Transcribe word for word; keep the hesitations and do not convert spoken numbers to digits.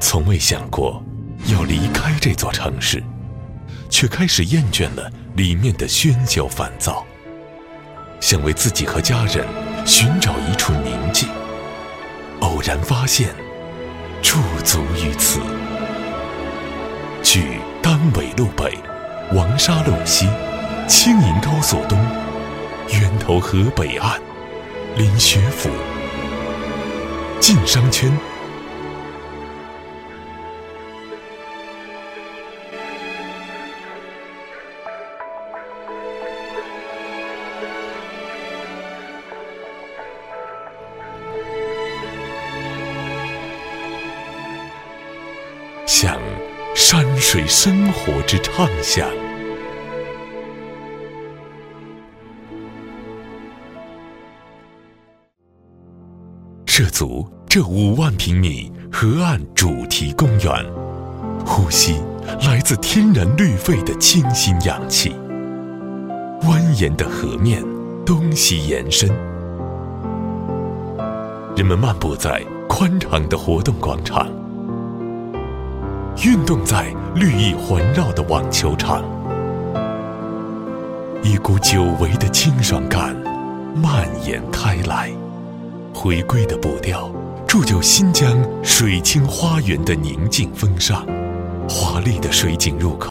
从未想过要离开这座城市，却开始厌倦了里面的喧嚣烦躁，想为自己和家人寻找一处宁静。偶然发现，驻足于此。距丹纬路北、王沙路西、青银高速东、源头河北岸，临学府，晋商圈。向山水生活之畅想。涉足这五万平米河岸主题公园，呼吸来自天然绿肺的清新氧气。蜿蜒的河面东西延伸，人们漫步在宽敞的活动广场，运动在绿意环绕的网球场，一股久违的清爽感蔓延开来。回归的步调铸就新疆水清花园的宁静风尚。华丽的水景入口